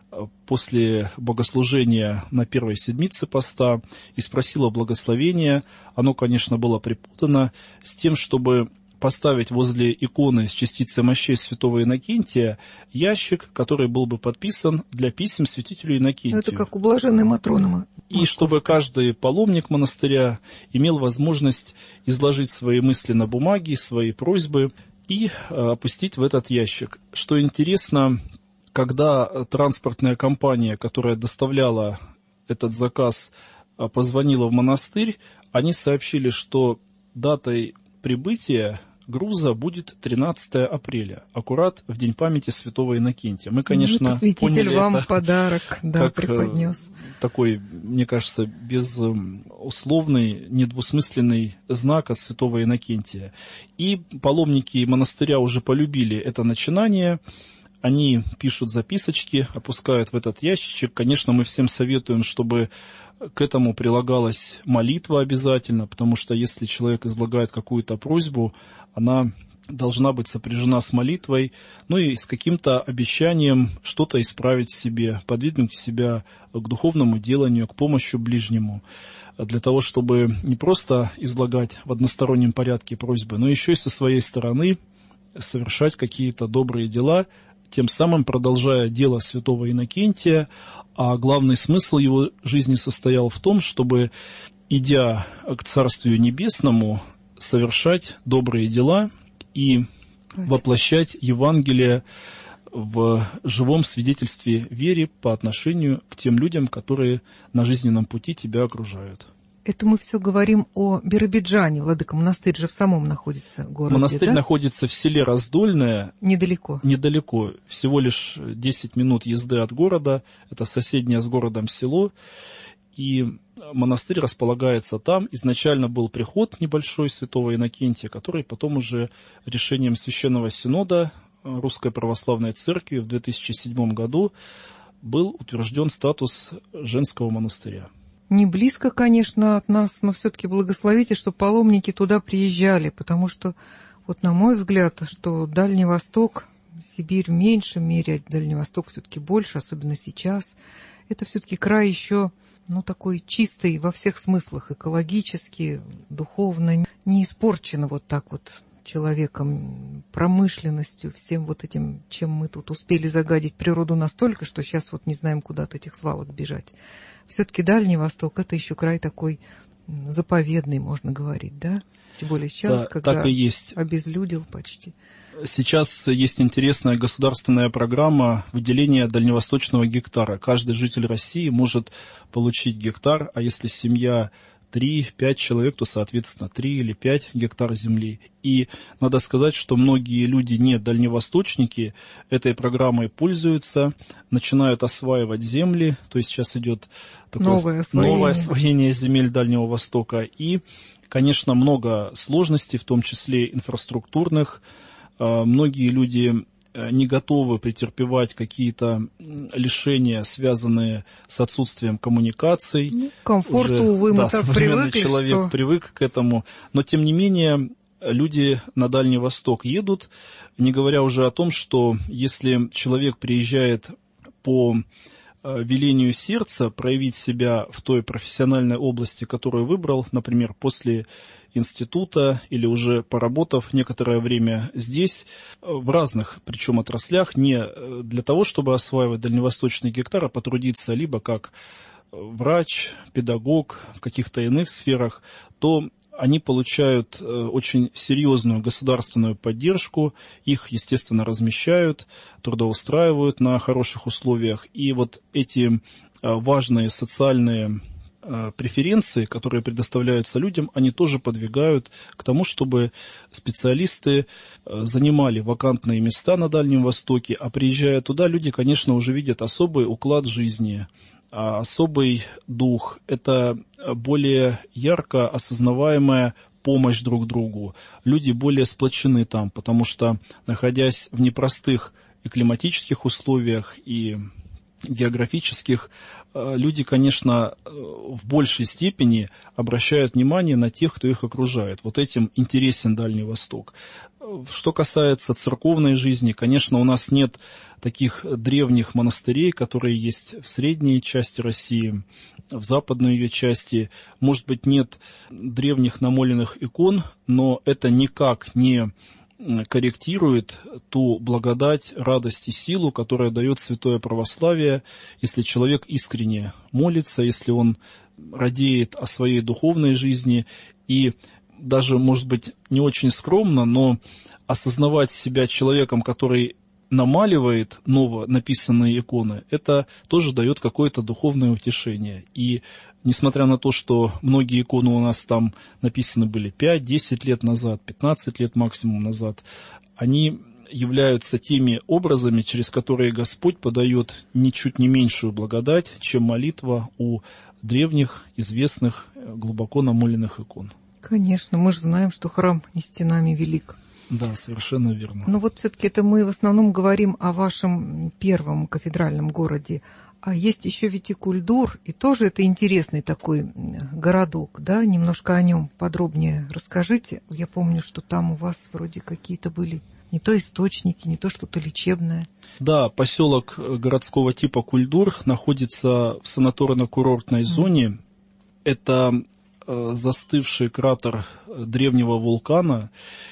после богослужения на первой седмице поста, и спросила благословения. Оно, конечно, было преподано с тем, чтобы поставить возле иконы с частицей мощей святого Иннокентия ящик, который был бы подписан для писем святителю Иннокентию. Это как у блаженной Матроны. И чтобы каждый паломник монастыря имел возможность изложить свои мысли на бумаге, свои просьбы и опустить в этот ящик. Что интересно, когда транспортная компания, которая доставляла этот заказ, позвонила в монастырь, они сообщили, что датой прибытия груза будет тринадцатого апреля, аккурат в день памяти святого Иннокентия. Мы, конечно, ну, святитель поняли вам это подарок, да, как преподнес. Такой, мне кажется, безусловный, недвусмысленный знак от святого Иннокентия. И паломники монастыря уже полюбили это начинание. Они пишут записочки, опускают в этот ящичек. Конечно, мы всем советуем, чтобы к этому прилагалась молитва обязательно, потому что если человек излагает какую-то просьбу, она должна быть сопряжена с молитвой, ну и с каким-то обещанием что-то исправить в себе, подвигнуть себя к духовному деланию, к помощи ближнему, для того, чтобы не просто излагать в одностороннем порядке просьбы, но еще и со своей стороны совершать какие-то добрые дела, тем самым продолжая дело святого Иннокентия, а главный смысл его жизни состоял в том, чтобы, идя к Царствию Небесному, совершать добрые дела и воплощать Евангелие в живом свидетельстве вере по отношению к тем людям, которые на жизненном пути тебя окружают. Это мы все говорим о Биробиджане, владыка. Монастырь же в самом находится городе, Монастырь да? находится в селе Раздольное. Недалеко. Недалеко. Всего лишь десять минут езды от города. Это соседнее с городом село. И монастырь располагается там. Изначально был приход небольшой святого Иннокентия, который потом уже решением Священного Синода Русской Православной Церкви в две тысячи седьмом году был утвержден статус женского монастыря. Не близко, конечно, от нас, но все-таки благословите, что паломники туда приезжали, потому что, вот на мой взгляд, что Дальний Восток Сибирь в меньшем мере, а Дальний Восток все-таки больше, особенно сейчас. Это все-таки край еще, ну, такой чистый во всех смыслах, экологически, духовно, не испорчено вот так вот человеком, промышленностью, всем вот этим, чем мы тут успели загадить природу настолько, что сейчас вот не знаем, куда от этих свалок бежать. Все-таки Дальний Восток — это еще край такой заповедный, можно говорить, да? Тем более сейчас, да, когда так и есть. Обезлюдил почти. Сейчас есть интересная государственная программа выделения дальневосточного гектара. Каждый житель России может получить гектар, а если семья три-пять человек, то, соответственно, три или пять гектар земли. И надо сказать, что многие люди, не дальневосточники, этой программой пользуются, начинают осваивать земли, то есть сейчас идет такое новое освоение. новое освоение земель Дальнего Востока. И, конечно, много сложностей, в том числе инфраструктурных. Многие люди не готовы претерпевать какие-то лишения, связанные с отсутствием коммуникаций. Ну, к комфорту, Уже, увы, да, мы так современный привыкли, человек что... привык к этому. Но, тем не менее, люди на Дальний Восток едут, не говоря уже о том, что если человек приезжает по велению сердца проявить себя в той профессиональной области, которую выбрал, например, после института или уже поработав некоторое время здесь, в разных, причем отраслях, не для того, чтобы осваивать дальневосточный гектар, а потрудиться либо как врач, педагог в каких-то иных сферах, то они получают очень серьезную государственную поддержку, их, естественно, размещают, трудоустраивают на хороших условиях. И вот эти важные социальные преференции, которые предоставляются людям, они тоже подвигают к тому, чтобы специалисты занимали вакантные места на Дальнем Востоке, а приезжая туда, люди, конечно, уже видят особый уклад жизни, особый дух. Это более ярко осознаваемая помощь друг другу. Люди более сплочены там, потому что, находясь в непростых и климатических условиях, и географических, люди, конечно, в большей степени обращают внимание на тех, кто их окружает. Вот этим интересен Дальний Восток. Что касается церковной жизни, конечно, у нас нет таких древних монастырей, которые есть в средней части России, в западной ее части. Может быть, нет древних намоленных икон, но это никак не корректирует ту благодать, радость и силу, которая дает святое православие, если человек искренне молится, если он радеет о своей духовной жизни и даже, может быть, не очень скромно, но осознавать себя человеком, который намаливает ново написанные иконы, это тоже дает какое-то духовное утешение. И несмотря на то, что многие иконы у нас там написаны были пять-десять лет назад, пятнадцать лет максимум назад, они являются теми образами, через которые Господь подает ничуть не меньшую благодать, чем молитва у древних, известных, глубоко намоленных икон. Конечно, мы же знаем, что храм не стенами велик. Да, совершенно верно. Но вот все-таки это мы в основном говорим о вашем первом кафедральном городе. А есть еще Витикульдур, и тоже это интересный такой городок, да? Немножко о нем подробнее расскажите. Я помню, что там у вас вроде какие-то были не то источники, не то что-то лечебное. Да, поселок городского типа Кульдур находится в санаторно-курортной зоне. Mm. Это э, застывший кратер древнего вулкана,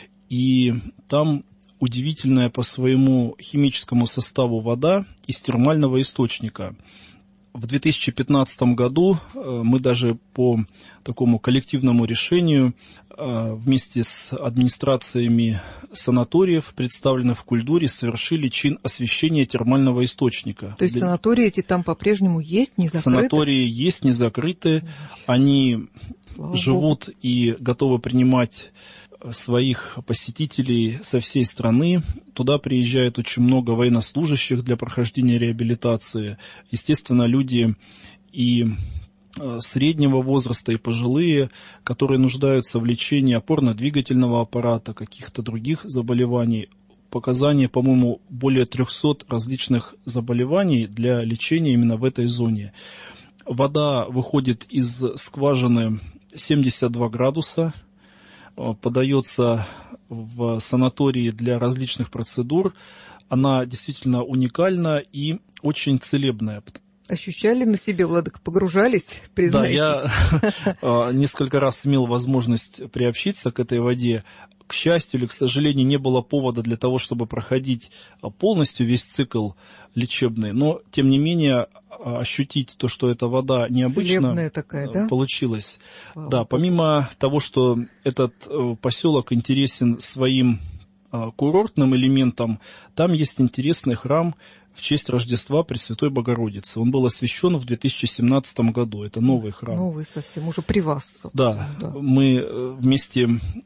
и там удивительная по своему химическому составу вода из термального источника. В две тысячи пятнадцатом году мы даже по такому коллективному решению вместе с администрациями санаториев, представленных в Кульдуре, совершили чин освящения термального источника. То есть санатории эти там по-прежнему есть, не закрыты? Санатории есть, не закрыты. Они Слава живут Богу. И готовы принимать своих посетителей со всей страны. Туда приезжает очень много военнослужащих для прохождения реабилитации. Естественно, люди и среднего возраста, и пожилые, которые нуждаются в лечении опорно-двигательного аппарата, каких-то других заболеваний. Показания, по-моему, более трехсот различных заболеваний для лечения именно в этой зоне. Вода выходит из скважины семьдесят два градуса, подается в санатории для различных процедур. она действительно уникальна и очень целебная. Ощущали на себе, владыка, погружались, признайтесь? Да, я несколько раз имел возможность приобщиться к этой воде. К счастью или к сожалению, не было повода для того, чтобы проходить полностью весь цикл лечебный, но, тем не менее, ощутить то, что эта вода необычная, такая, да? Получилось. Слава да, Богу. Помимо того, что этот поселок интересен своим курортным элементом, там есть интересный храм в честь Рождества Пресвятой Богородицы. Он был освящен в две тысячи семнадцатом году. Это новый храм. Новый совсем, уже при вас, собственно. Да, да. мы вместе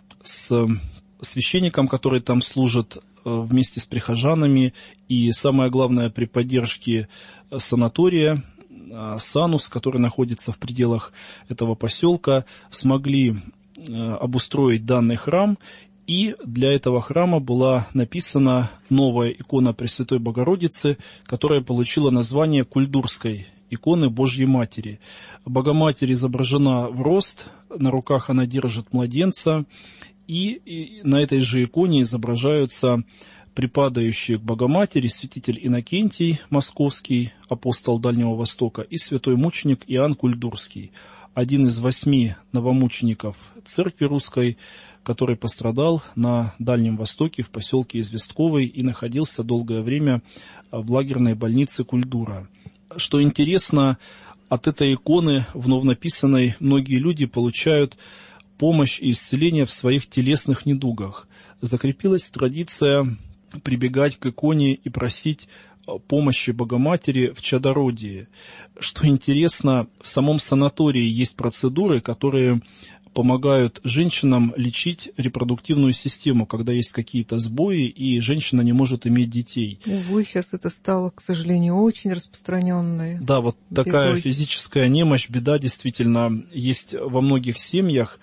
с священником, который там служит, вместе с прихожанами, и самое главное, при поддержке санатория «Санус», который находится в пределах этого поселка, смогли обустроить данный храм. И для этого храма была написана новая икона Пресвятой Богородицы, которая получила название Кульдурской иконы Божьей Матери. Богоматерь изображена в рост, на руках она держит младенца, и, и на этой же иконе изображаются припадающие к Богоматери святитель Иннокентий Московский, апостол Дальнего Востока, и святой мученик Иоанн Кульдурский, один из восьми новомучеников Церкви Русской, который пострадал на Дальнем Востоке в поселке Известковый и находился долгое время в лагерной больнице Кульдура. Что интересно, от этой иконы вновь написанной многие люди получают помощь и исцеление в своих телесных недугах. Закрепилась традиция прибегать к иконе и просить помощи Богоматери в чадородии. Что интересно, в самом санатории есть процедуры, которые помогают женщинам лечить репродуктивную систему, когда есть какие-то сбои, и женщина не может иметь детей. Увы, сейчас это стало, к сожалению, очень распространенной. Да, вот такая бедой. Физическая немощь, беда действительно есть во многих семьях.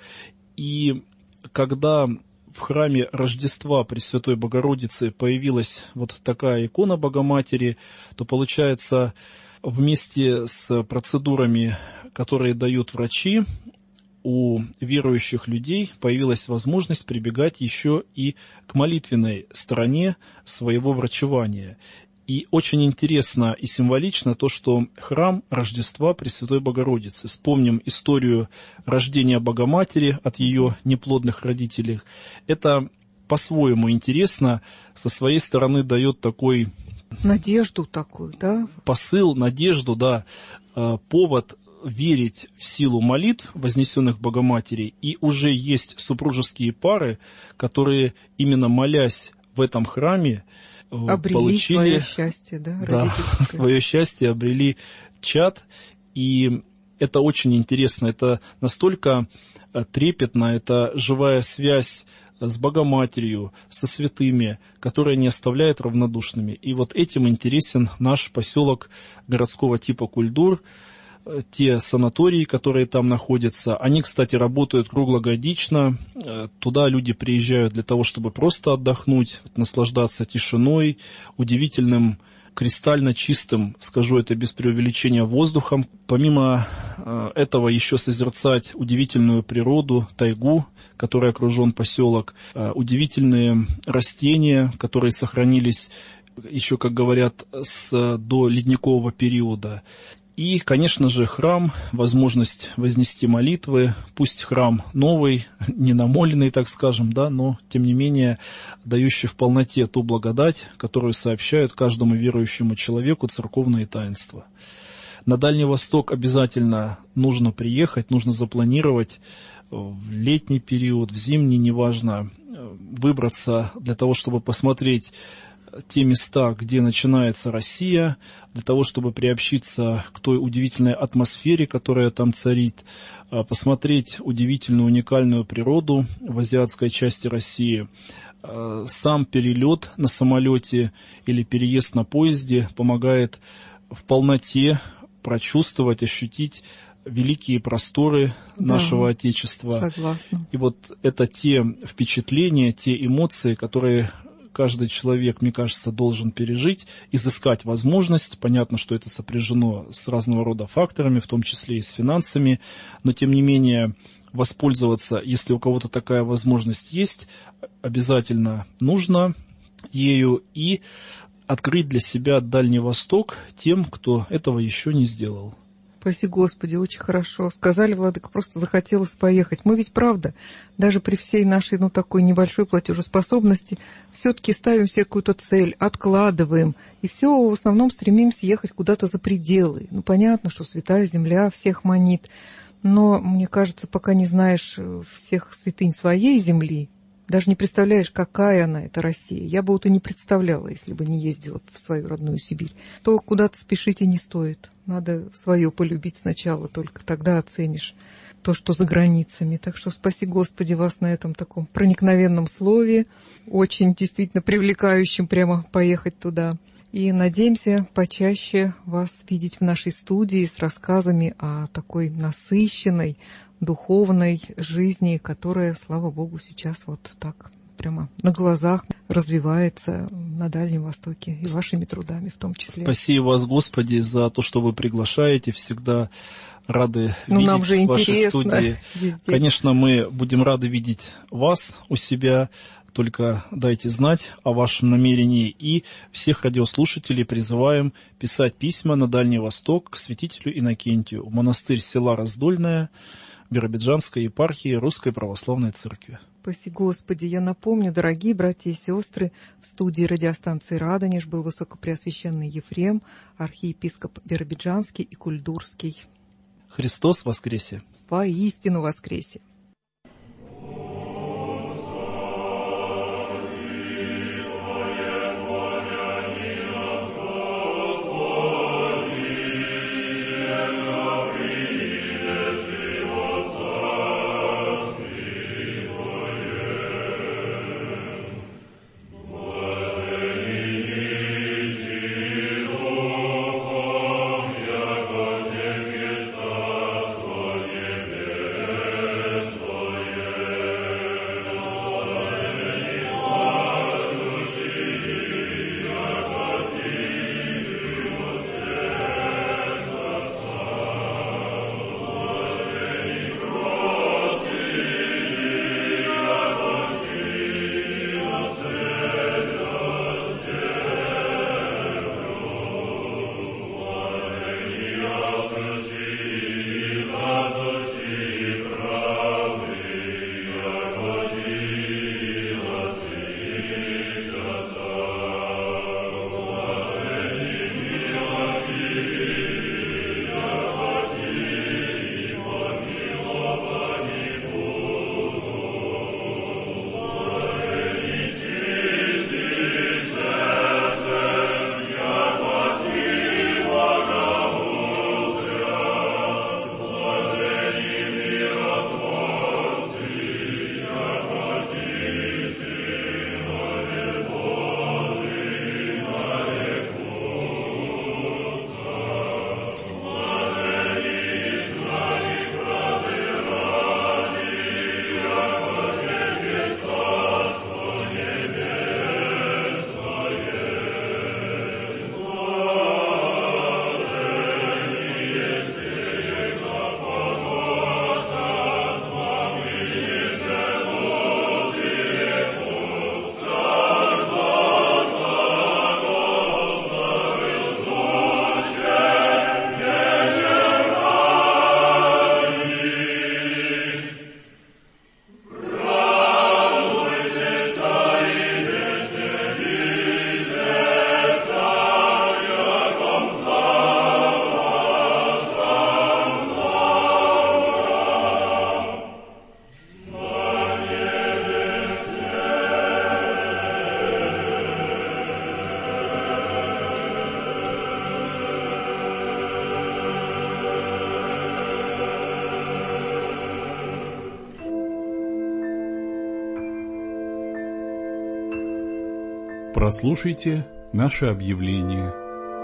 И когда в храме Рождества Пресвятой Богородицы появилась вот такая икона Богоматери, то получается, вместе с процедурами, которые дают врачи, у верующих людей появилась возможность прибегать еще и к молитвенной стороне своего врачевания. И очень интересно и символично то, что храм Рождества Пресвятой Богородицы. Вспомним историю рождения Богоматери от ее неплодных родителей. Это по-своему интересно, со своей стороны дает такой... Надежду такую, да? Посыл, надежду, да, повод верить в силу молитв, вознесенных Богоматери, и уже есть супружеские пары, которые, именно молясь в этом храме, обрели получили свое счастье, да, да, свое счастье, обрели чад, и это очень интересно, это настолько трепетно, это живая связь с Богоматерью, со святыми, которая не оставляет равнодушными. И вот этим интересен наш поселок городского типа Кульдур. Те санатории, которые там находятся, они, кстати, работают круглогодично. Туда люди приезжают для того, чтобы просто отдохнуть, наслаждаться тишиной, удивительным, кристально чистым, скажу это без преувеличения, воздухом. Помимо этого еще созерцать удивительную природу, тайгу, которой окружен поселок, удивительные растения, которые сохранились еще, как говорят, с до ледникового периода. И, конечно же, храм, возможность вознести молитвы, пусть храм новый, не намоленный, так скажем, да, но, тем не менее, дающий в полноте ту благодать, которую сообщают каждому верующему человеку церковные таинства. На Дальний Восток обязательно нужно приехать, нужно запланировать в летний период, в зимний, неважно, выбраться для того, чтобы посмотреть те места, где начинается Россия, для того, чтобы приобщиться к той удивительной атмосфере, которая там царит, посмотреть удивительную, уникальную природу в азиатской части России. Сам перелет на самолете или переезд на поезде помогает в полноте прочувствовать, ощутить великие просторы да, нашего Отечества. Согласна. И вот это те впечатления, те эмоции, которые каждый человек, мне кажется, должен пережить, изыскать возможность. Понятно, что это сопряжено с разного рода факторами, в том числе и с финансами, но тем не менее воспользоваться, если у кого-то такая возможность есть, обязательно нужно ею. И открыть для себя Дальний Восток тем, кто этого еще не сделал. Спаси Господи, очень хорошо. Сказали, владыка, просто захотелось поехать. Мы ведь, правда, даже при всей нашей, ну, такой небольшой платежеспособности, все-таки ставим себе какую-то цель, откладываем, и все в основном стремимся ехать куда-то за пределы. Ну, понятно, что Святая Земля всех манит, но, мне кажется, пока не знаешь всех святынь своей земли, даже не представляешь, какая она, эта Россия. Я бы вот и не представляла, если бы не ездила в свою родную Сибирь. То куда-то спешить и не стоит. Надо свое полюбить сначала, только тогда оценишь то, что за границами. Так что спаси Господи вас на этом таком проникновенном слове, очень действительно привлекающем прямо поехать туда. И надеемся почаще вас видеть в нашей студии с рассказами о такой насыщенной, духовной жизни, которая, слава Богу, сейчас вот так прямо на глазах развивается на Дальнем Востоке и вашими трудами в том числе. Спасибо вас, Господи, за то, что вы приглашаете. Всегда рады ну, видеть нам же в вашей студии. Везде. Конечно, мы будем рады видеть вас у себя. Только дайте знать о вашем намерении. И всех радиослушателей призываем писать письма на Дальний Восток к святителю Иннокентию в монастырь села Раздольное Биробиджанской епархии Русской Православной Церкви. Спаси Господи. Я напомню, дорогие братья и сестры, в студии радиостанции «Радонеж» был высокопреосвященный Ефрем, архиепископ Биробиджанский и Кульдурский. Христос воскресе! Воистину воскресе! Прослушайте наше объявление.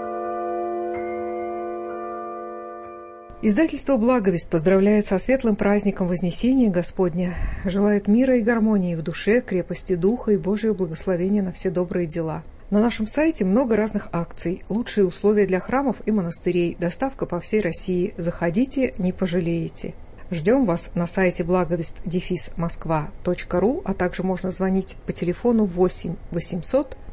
Издательство «Благовест» поздравляет со светлым праздником Вознесения Господня, желает мира и гармонии в душе, крепости духа и Божьего благословения на все добрые дела. На нашем сайте много разных акций, лучшие условия для храмов и монастырей, доставка по всей России. Заходите, не пожалеете. Ждем вас на сайте благовест дефис москва точка ру, а также можно звонить по телефону восемь восемьсот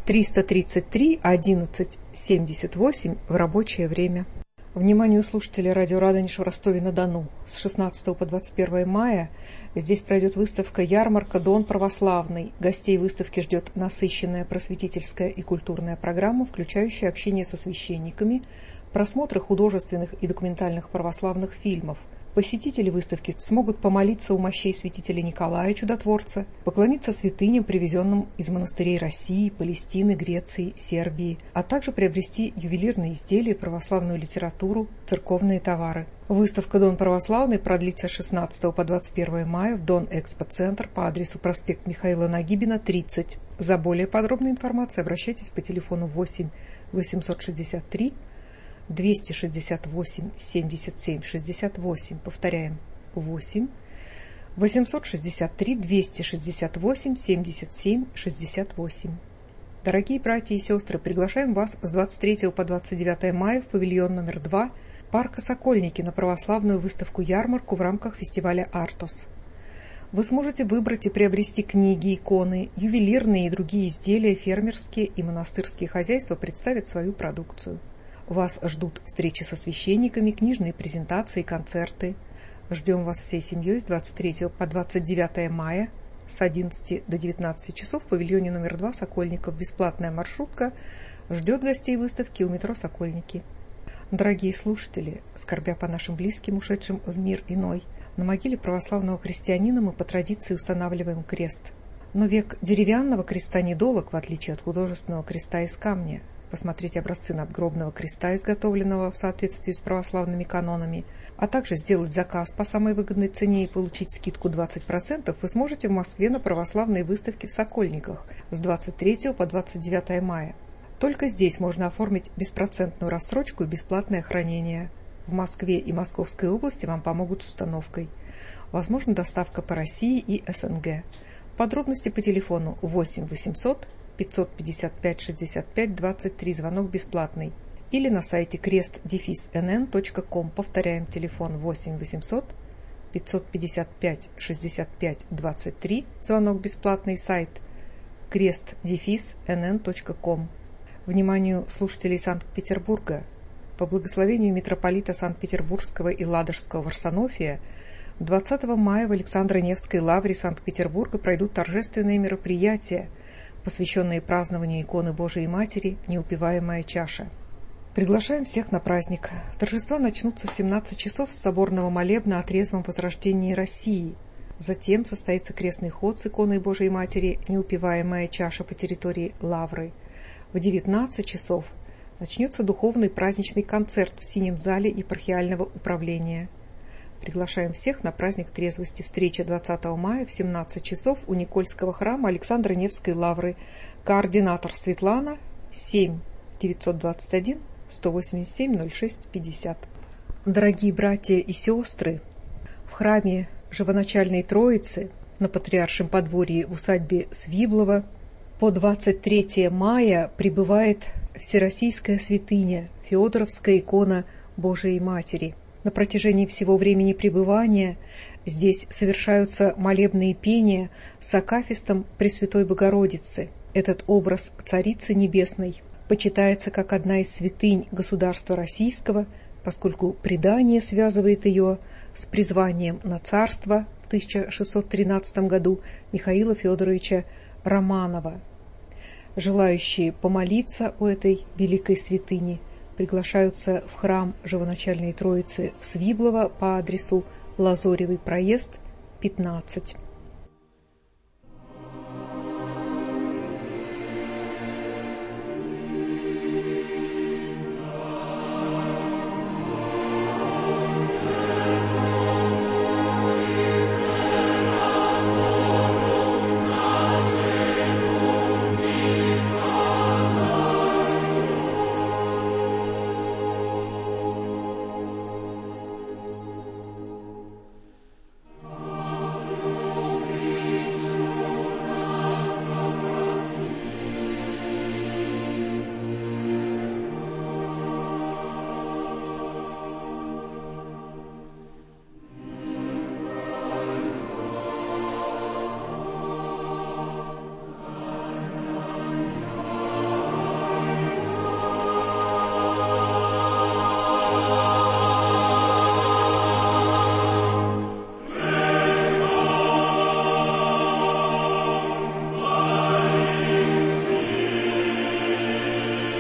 триста тридцать три одиннадцать семьдесят восемь в рабочее время. Вниманию слушателей радио Радонеж в Ростове-на-Дону. С шестнадцатого по двадцать первое мая здесь пройдет выставка-ярмарка «Дон православный». Гостей выставки ждет насыщенная просветительская и культурная программа, включающая общение со священниками, просмотры художественных и документальных православных фильмов. Посетители выставки смогут помолиться у мощей святителя Николая Чудотворца, поклониться святыням, привезенным из монастырей России, Палестины, Греции, Сербии, а также приобрести ювелирные изделия, православную литературу, церковные товары. Выставка «Дон православный» продлится с шестнадцатого по двадцать первое мая в Дон-Экспо-центр по адресу проспект Михаила Нагибина, тридцать. За более подробной информацией обращайтесь по телефону восемь восемьсот шестьдесят три двести шестьдесят восемь семьдесят семь шестьдесят восемь. Повторяем. восемь восемьсот шестьдесят три двести шестьдесят восемь семьдесят семь шестьдесят восемь. Дорогие братья и сестры, приглашаем вас с двадцать третьего по двадцать девятое мая в павильон номер два парка Сокольники на православную выставку-ярмарку в рамках фестиваля «Артос». Вы сможете выбрать и приобрести книги, иконы, ювелирные и другие изделия, фермерские и монастырские хозяйства представят свою продукцию. Вас ждут встречи со священниками, книжные презентации, концерты. Ждем вас всей семьей с двадцать третьего по двадцать девятое мая с одиннадцати до девятнадцати часов в павильоне номер два Сокольников. Бесплатная маршрутка ждет гостей выставки у метро Сокольники. Дорогие слушатели, скорбя по нашим близким, ушедшим в мир иной, на могиле православного христианина мы по традиции устанавливаем крест. Но век деревянного креста недолог, в отличие от художественного креста из камня. Посмотреть образцы надгробного креста, изготовленного в соответствии с православными канонами, а также сделать заказ по самой выгодной цене и получить скидку двадцать процентов, вы сможете в Москве на православной выставке в Сокольниках с двадцать третьего по двадцать девятое мая. Только здесь можно оформить беспроцентную рассрочку и бесплатное хранение. В Москве и Московской области вам помогут с установкой. Возможна доставка по России и СНГ. Подробности по телефону восемь восемьсот пятьсот пятьдесят пять шестьдесят пять двадцать три, звонок бесплатный. Или на сайте крест дефис эн эн точка ком. Повторяем, телефон восемь восемьсот пятьсот пятьдесят пять шестьдесят пять двадцать три, звонок бесплатный, сайт крест дефис эн эн точка ком. Вниманию слушателей Санкт-Петербурга. По благословению митрополита Санкт-Петербургского и Ладожского Варсонофия двадцатого мая в Александро-Невской лавре Санкт-Петербурга пройдут торжественные мероприятия, посвященные празднованию иконы Божией Матери «Неупиваемая чаша». Приглашаем всех на праздник. Торжества начнутся в семнадцать часов с соборного молебна о трезвом возрождении России. Затем состоится крестный ход с иконой Божией Матери «Неупиваемая чаша» по территории лавры. В девятнадцать часов начнется духовный праздничный концерт в синем зале епархиального управления. Приглашаем всех на праздник трезвости. Встреча двадцатого мая в семнадцать часов у Никольского храма Александро-Невской лавры. Координатор Светлана, семь девятьсот двадцать один сто восемьдесят семь ноль шесть пятьдесят. Дорогие братья и сестры, в храме Живоначальной Троицы на Патриаршем подворье в усадьбе Свиблова по двадцать третье мая пребывает всероссийская святыня, Феодоровская икона Божией Матери. На протяжении всего времени пребывания здесь совершаются молебные пения с акафистом Пресвятой Богородицы. Этот образ Царицы Небесной почитается как одна из святынь государства российского, поскольку предание связывает ее с призванием на царство в тысяча шестьсот тринадцатом году Михаила Федоровича Романова. Желающие помолиться у этой великой святыни приглашаются в храм Живоначальной Троицы в Свиблово по адресу Лазоревый проезд, пятнадцать.